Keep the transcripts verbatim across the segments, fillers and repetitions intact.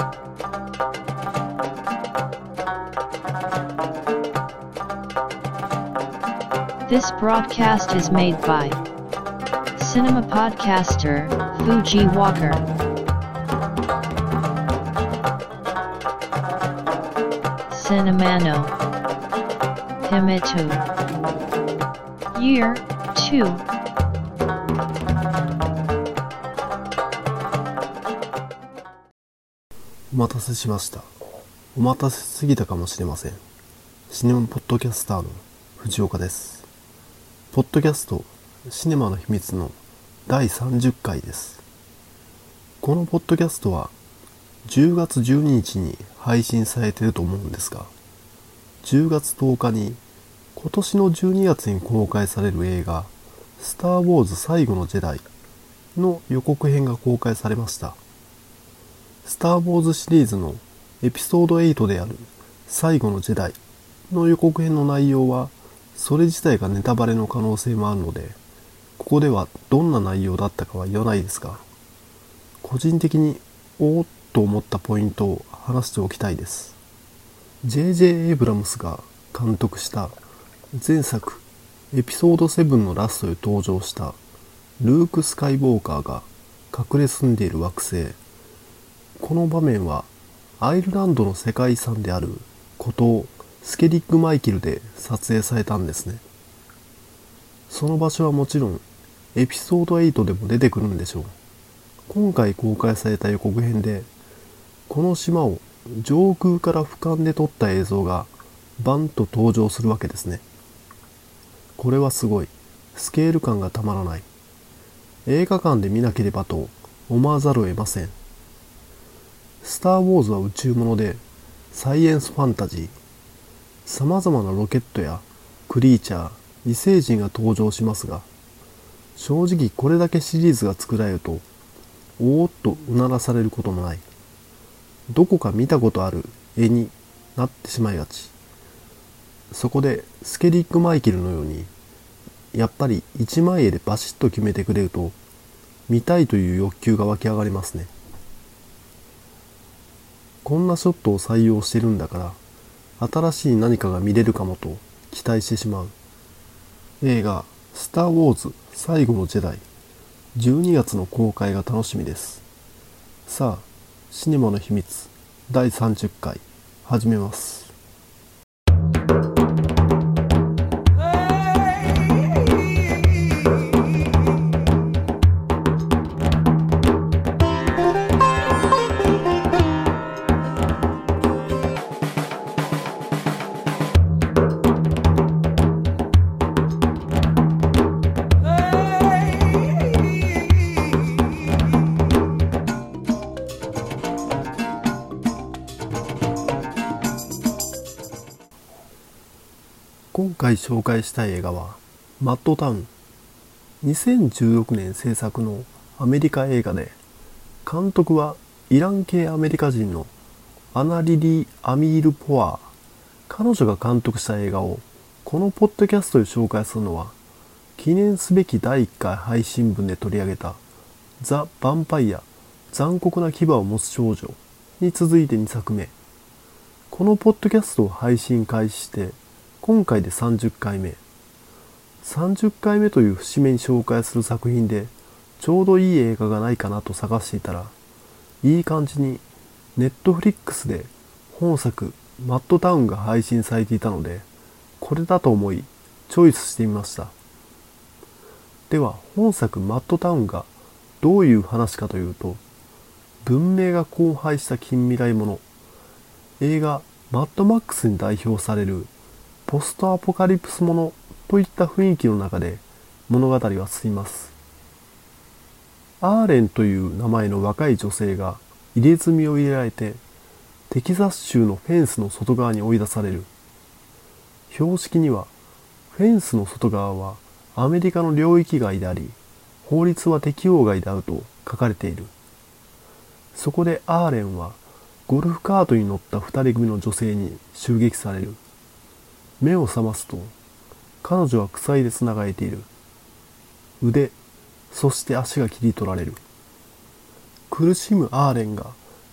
This broadcast is made by cinema podcaster Fuji Walker. Cinemano Himitu Year two. お待たせしました。お待たせすぎたかもしれません。シネマポッドキャスターの藤岡です。ポッドキャストシネマの秘密のだいさんじゅっかいです。このポッドキャストはじゅうがつじゅうににちに配信されていると思うんですが、じゅうがつとおかに今年のじゅうにがつに公開される映画スター・ウォーズ最後のジェダイの予告編が公開されました。スター・ウォーズシリーズのエピソードはちである最後のジェダイの予告編の内容はそれ自体がネタバレの可能性もあるので、ここではどんな内容だったかは言わないですが、個人的におーっと思ったポイントを話しておきたいです。 ジェイジェイ エイブラムスが監督した前作エピソードセブンのラストで登場したルーク・スカイウォーカーが隠れ住んでいる惑星、この場面はアイルランドの世界遺産である孤島スケリッグ・マイケルで撮影されたんですね。その場所はもちろんエピソードはちでも出てくるんでしょう。今回公開された予告編でこの島を上空から俯瞰で撮った映像がバンと登場するわけですね。これはすごいスケール感がたまらない。映画館で見なければと思わざるを得ません。スター・ウォーズは宇宙物でサイエンスファンタジー、さまざまなロケットやクリーチャー、異星人が登場しますが、正直これだけシリーズが作られるとおーっとうならされることもない。どこか見たことある絵になってしまいがち。そこでスケリッグ・マイケルのようにやっぱり一枚絵でバシッと決めてくれると見たいという欲求が湧き上がりますね。こんなショットを採用してるんだから新しい何かが見れるかもと期待してしまう。映画スター・ウォーズ最後のジェダイ、じゅうにがつの公開が楽しみです。さあ、シネマの秘密だいさんじゅっかい始めます。今回紹介したい映画はマッドタウン。にせんじゅうろくねん制作のアメリカ映画で、監督はイラン系アメリカ人のアナリリー・アミール・ポワー。彼女が監督した映画をこのポッドキャストで紹介するのは、記念すべきだいいっかい配信分で取り上げたザ・ヴァンパイア、残酷な牙を持つ少女に続いてにさくめ。このポッドキャストを配信開始して今回でさんじゅっかいめ。さんじゅっかいめという節目に紹介する作品でちょうどいい映画がないかなと探していたら、いい感じにネットフリックスで本作マッドタウンが配信されていたので、これだと思いチョイスしてみました。では本作マッドタウンがどういう話かというと、文明が荒廃した近未来もの、映画マッドマックスに代表されるポストアポカリプスものといった雰囲気の中で物語は進みます。アーレンという名前の若い女性が入れ墨を入れられてテキサス州のフェンスの外側に追い出される。標識にはフェンスの外側はアメリカの領域外であり、法律は適用外であると書かれている。そこでアーレンはゴルフカートに乗った二人組の女性に襲撃される。目を覚ますと彼女は鎖で繋がれている。腕、そして足が切り取られる。苦しむアーレンが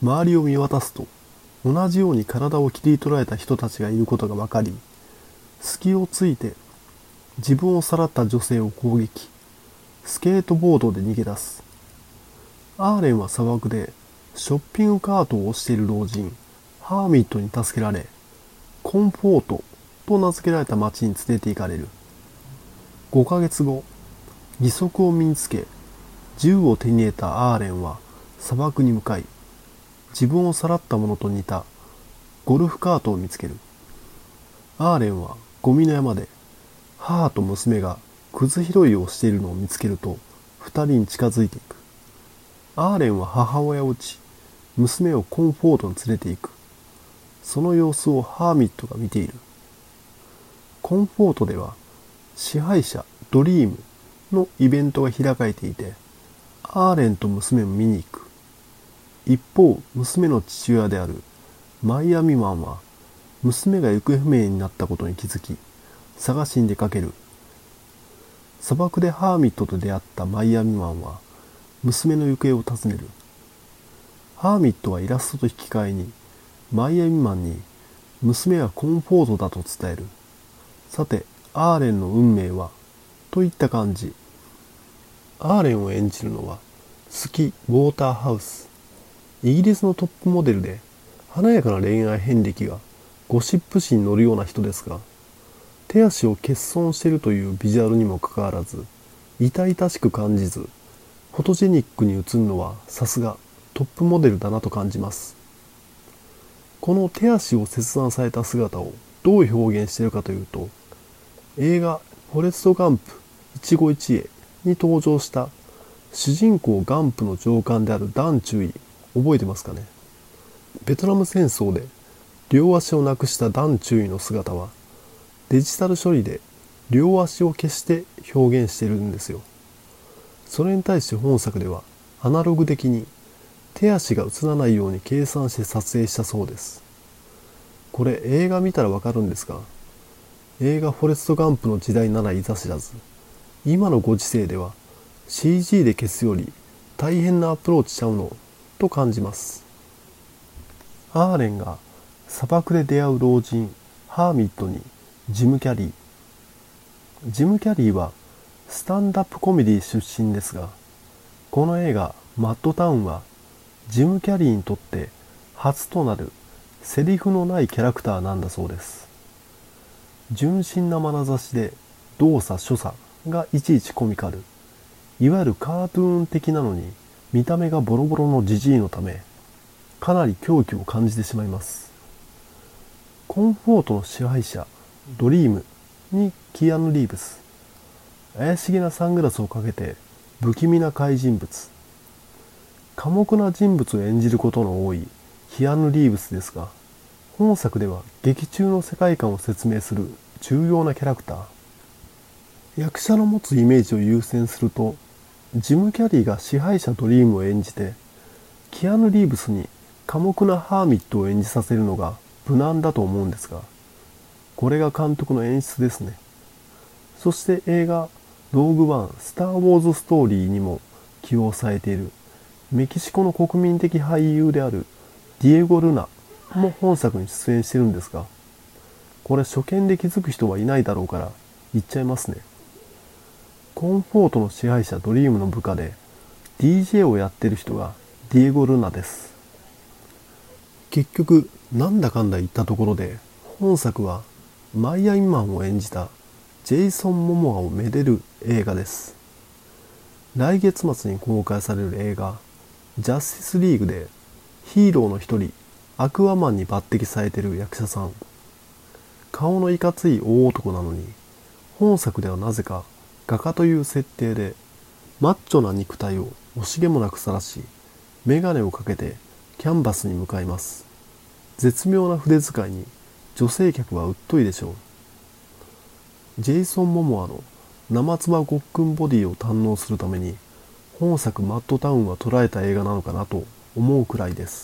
周りを見渡すと同じように体を切り取られた人たちがいることが分かり、隙をついて自分をさらった女性を攻撃、スケートボードで逃げ出す。アーレンは砂漠でショッピングカートを押している老人ハーミットに助けられ、コンフォートと名付けられた町に連れて行かれる。ごかげつご、義足を身につけ銃を手に入れたアーレンは砂漠に向かい、自分をさらったものと似たゴルフカートを見つける。アーレンはゴミの山で母と娘がくず拾いをしているのを見つけると二人に近づいていく。アーレンは母親を撃ち、娘をコンフォートに連れて行く。その様子をハーミットが見ている。コンフォートでは支配者ドリームのイベントが開かれていて、アーレンと娘も見に行く。一方、娘の父親であるマイアミマンは娘が行方不明になったことに気づき、探しに出かける。砂漠でハーミットと出会ったマイアミマンは娘の行方を尋ねる。ハーミットはイラストと引き換えにマイアミマンに娘はコンフォートだと伝える。さて、アーレンの運命はといった感じ。アーレンを演じるのはスキ・ウォーターハウス。イギリスのトップモデルで華やかな恋愛遍歴がゴシップ誌に載るような人ですが、手足を欠損しているというビジュアルにもかかわらず痛々しく感じず、フォトジェニックに映るのはさすがトップモデルだなと感じます。この手足を切断された姿をどう表現しているかというと、映画フォレスト・ガンプ一期一会に登場した主人公ガンプの上官であるダン・チュイ、覚えてますかね。ベトナム戦争で両足をなくしたダン・チュイの姿はデジタル処理で両足を消して表現しているんですよ。それに対して本作ではアナログ的に手足が映らないように計算して撮影したそうです。これ映画見たらわかるんですが、映画フォレストガンプの時代ならいざ知らず、今のご時世では シージー で消すより大変なアプローチちゃうのと感じます。アーレンが砂漠で出会う老人ハーミットにジム・キャリー。ジム・キャリーはスタンダップコメディ出身ですが、この映画マッドタウンはジム・キャリーにとって初となるセリフのないキャラクターなんだそうです。純真な眼差しで動作所作がいちいちコミカル、いわゆるカートゥーン的なのに見た目がボロボロのジジイのため、かなり狂気を感じてしまいます。コンフォートの支配者ドリームにキアヌ・リーブス、怪しげなサングラスをかけて不気味な怪人物、寡黙な人物を演じることの多いキアヌ・リーブスですが、本作では劇中の世界観を説明する重要なキャラクター。役者の持つイメージを優先すると、ジム・キャリーが支配者ドリームを演じて、キアヌ・リーブスに寡黙なハーミットを演じさせるのが無難だと思うんですが、これが監督の演出ですね。そして映画ローグワンスター・ウォーズ・ストーリーにも起用されているメキシコの国民的俳優であるディエゴ・ルナも本作に出演してるんですが、これ初見で気づく人はいないだろうから言っちゃいますね。コンフォートの支配者ドリームの部下で ディージェー をやってる人がディエゴ・ルナです。結局なんだかんだ言ったところで、本作はマイアミマンを演じたジェイソン・モモアをめでる映画です。来月末に公開される映画ジャスティスリーグでヒーローの一人アクアマンに抜擢されている役者さん。顔のいかつい大男なのに、本作ではなぜか画家という設定でマッチョな肉体を惜しげもなく晒し、メガネをかけてキャンバスに向かいます。絶妙な筆遣いに女性客はうっといでしょう。ジェイソン・モモアの生唾ごっくんボディを堪能するために本作マッドタウンは捉えた映画なのかなと思うくらいです。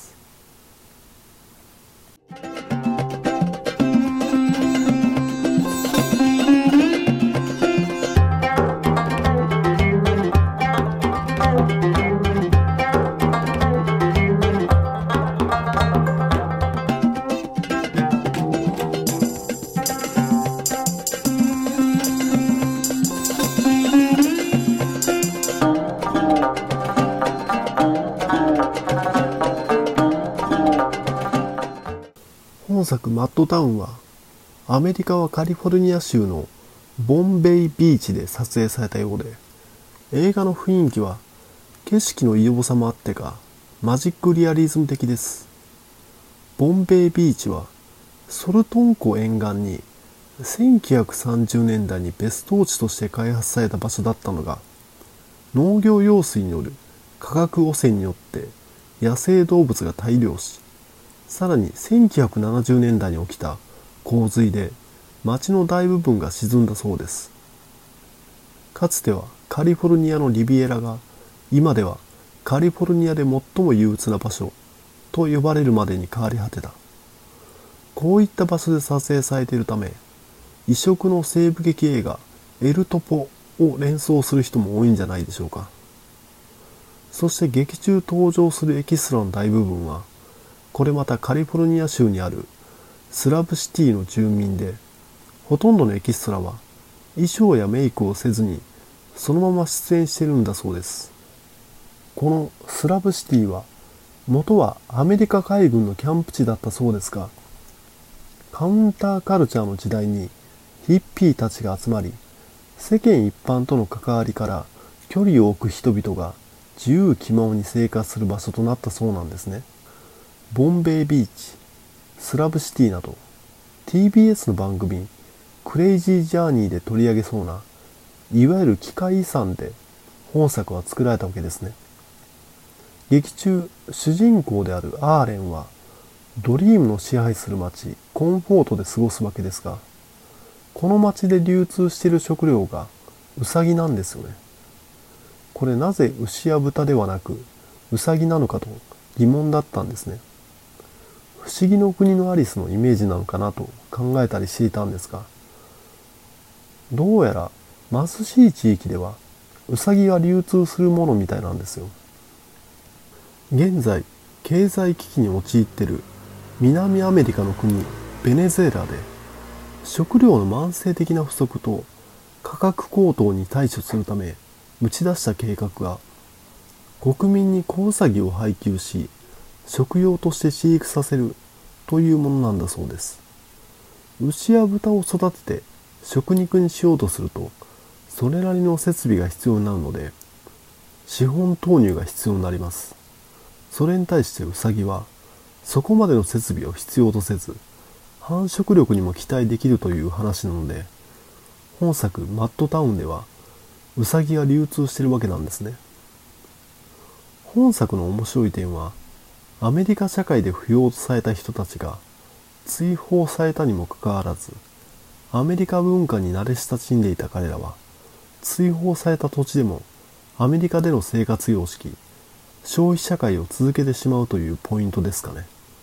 本作マッドタウンはアメリカはカリフォルニア州のボンベイビーチで撮影されたようで、映画の雰囲気は景色の異様さもあってかマジックリアリズム的です。ボンベイビーチはソルトン湖沿岸にせんきゅうひゃくさんじゅうねんだいに別荘地として開発された場所だったのが、農業用水による化学汚染によって野生動物が大量死、さらにせんきゅうひゃくななじゅうねんだいに起きた洪水で町の大部分が沈んだそうです。かつてはカリフォルニアのリビエラが今ではカリフォルニアで最も憂鬱な場所と呼ばれるまでに変わり果てた。こういった場所で撮影されているため、異色の西部劇映画エルトポを連想する人も多いんじゃないでしょうか。そして劇中登場するエキストラの大部分は、これまたカリフォルニア州にあるスラブシティの住民で、ほとんどのエキストラは衣装やメイクをせずにそのまま出演しているんだそうです。このスラブシティは元はアメリカ海軍のキャンプ地だったそうですが、カウンターカルチャーの時代にヒッピーたちが集まり、世間一般との関わりから距離を置く人々が自由気ままに生活する場所となったそうなんですね。ボンベイビーチ、スラブシティなど ティービーエス の番組クレイジージャーニーで取り上げそうな、いわゆる奇界遺産で本作は作られたわけですね。劇中、主人公であるアーレンはドリームの支配する町コンフォートで過ごすわけですが、この町で流通している食料がウサギなんですよね。これなぜ牛や豚ではなくウサギなのかと疑問だったんですね。不思議の国のアリスのイメージなのかなと考えたりしていたんですが、どうやら貧しい地域ではウサギが流通するものみたいなんですよ。現在経済危機に陥っている南アメリカの国ベネズエラで、食料の慢性的な不足と価格高騰に対処するため打ち出した計画が、国民に子ウサギを配給し食用として飼育させるというものなんだそうです。牛や豚を育てて食肉にしようとすると、それなりの設備が必要になるので、資本投入が必要になります。それに対してウサギは、そこまでの設備を必要とせず、繁殖力にも期待できるという話なので、本作マッドタウンでは、ウサギが流通しているわけなんですね。本作の面白い点は、アメリカ社会で不要とされた人たちが追放されたにもかかわらず、アメリカ文化に慣れ親しんでいた彼らは、追放された土地でもアメリカでの生活様式、消費社会を続けてしまうというポイントですかね。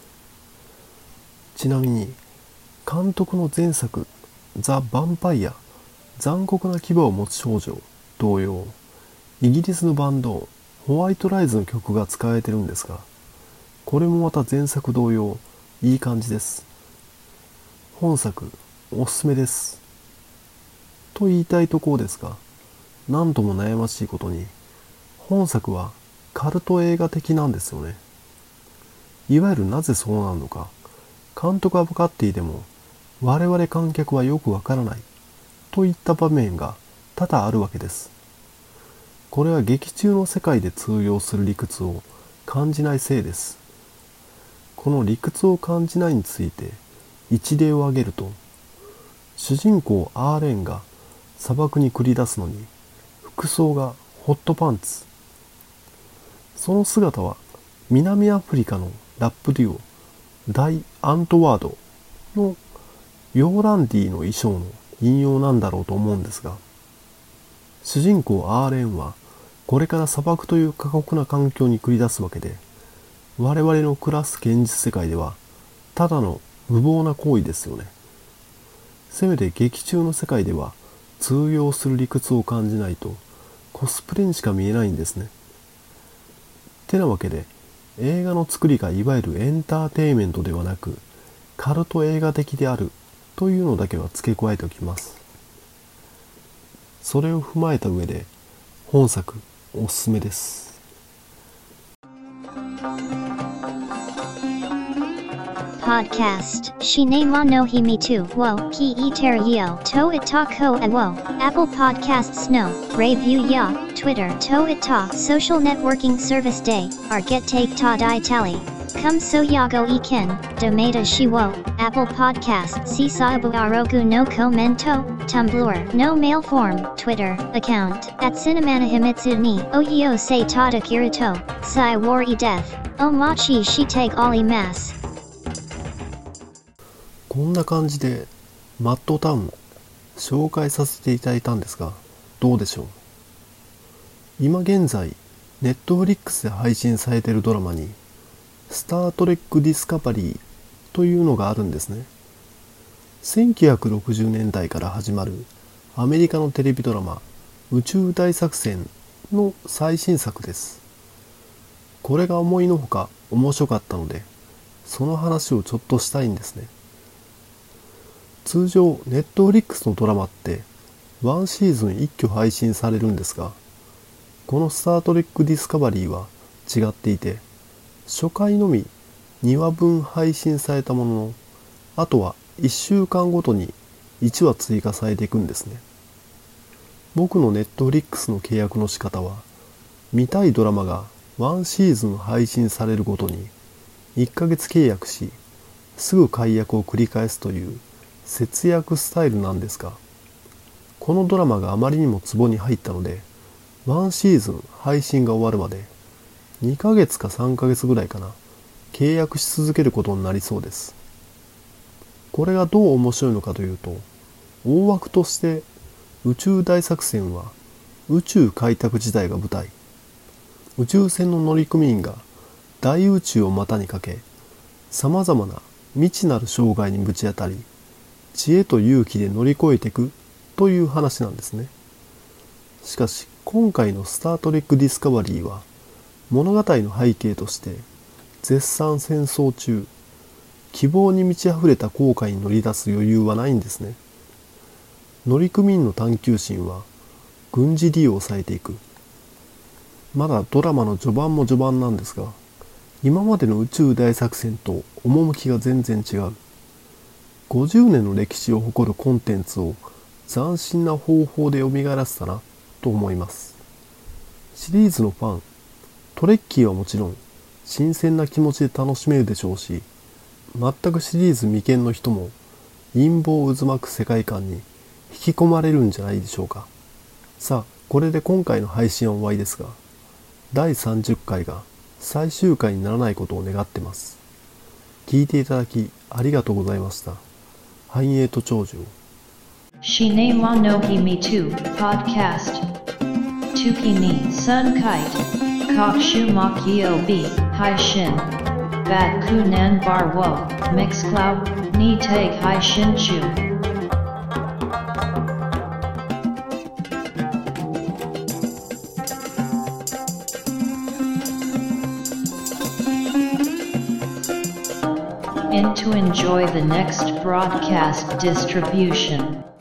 ちなみに、監督の前作、ザ・ヴァンパイア、残酷な牙を持つ少女同様、イギリスのバンド、ホワイトライズの曲が使われているんですが、これもまた前作同様、いい感じです。本作、おすすめです。と言いたいところですが、なんとも悩ましいことに、本作はカルト映画的なんですよね。いわゆるなぜそうなるのか、監督は分かっていても、我々観客はよくわからない、といった場面が多々あるわけです。これは劇中の世界で通用する理屈を感じないせいです。この理屈を感じないについて一例を挙げると、主人公アーレンが砂漠に繰り出すのに服装がホットパンツ。その姿は南アフリカのラップデュオダイ・アントワードのヨーランディの衣装の引用なんだろうと思うんですが、主人公アーレンはこれから砂漠という過酷な環境に繰り出すわけで、我々の暮らす現実世界ではただの無謀な行為ですよね。せめて劇中の世界では通用する理屈を感じないとコスプレにしか見えないんですね。てなわけで、映画の作りがいわゆるエンターテインメントではなくカルト映画的であるというのだけは付け加えておきます。それを踏まえた上で本作おすすめです。 Podcast. Shinema no himitu wo ki iterio to itako e wo. Apple Podcasts no. Review ya. Twitter to ita. Social networking service day. Arget take ta di tally. Come so yago iken. Domata shiwo. Apple Podcast. Si saibu arogu no commento. Tumblr. No mail form. Twitter. Account. At Cinemana Himitsu ni. Oyo se tada kirito. Sai wari death. Omachi shite gali mas. こんな感じでマッドタウン紹介させていただいたんですが、どうでしょう。今現在ネットフリックスで配信されているドラマにスタートレックディスカバリーというのがあるんですね。せんきゅうひゃくろくじゅうねんだいから始まるアメリカのテレビドラマ宇宙大作戦の最新作です。これが思いのほか面白かったので、その話をちょっとしたいんですね。通常ネットフリックスのドラマってワンシーズン一挙配信されるんですが、このスタートレックディスカバリーは違っていて、初回のみにわぶん配信されたものの、あとはいっしゅうかんごとにいちわ追加されていくんですね。僕のネットフリックスの契約の仕方は、見たいドラマがワンシーズン配信されるごとにいっかげつ契約し、すぐ解約を繰り返すという節約スタイルなんですが、このドラマがあまりにもツボに入ったので、ワンシーズン配信が終わるまでにかげつかさんかげつぐらいかな、契約し続けることになりそうです。これがどう面白いのかというと、大枠として宇宙大作戦は宇宙開拓時代が舞台。宇宙船の乗組員が大宇宙を股にかけ、様々な未知なる障害にぶち当たり、知恵と勇気で乗り越えていくという話なんですね。しかし今回のスタートレックディスカバリーは、物語の背景として絶賛戦争中、希望に満ち溢れた航海に乗り出す余裕はないんですね。乗組員の探求心は軍事利用されていく。まだドラマの序盤も序盤なんですが、今までの宇宙大作戦と趣が全然違う。ごじゅうねんの歴史を誇るコンテンツを斬新な方法で蘇らせたなと思います。シリーズのファン、トレッキーはもちろん新鮮な気持ちで楽しめるでしょうし、全くシリーズ未見の人も陰謀渦巻く世界観に引き込まれるんじゃないでしょうか。さあ、これで今回の配信は終わりですが、だいさんじゅっかいが最終回にならないことを願ってます。聞いていただきありがとうございました。繁栄と長寿を。 Shinema no himitu podcast. Tuki ni sun kite. Kokshu makio b hai shin. Bat kunan bar wo. Mixcloud ni take hai shin chu. And to enjoy the next broadcast distribution.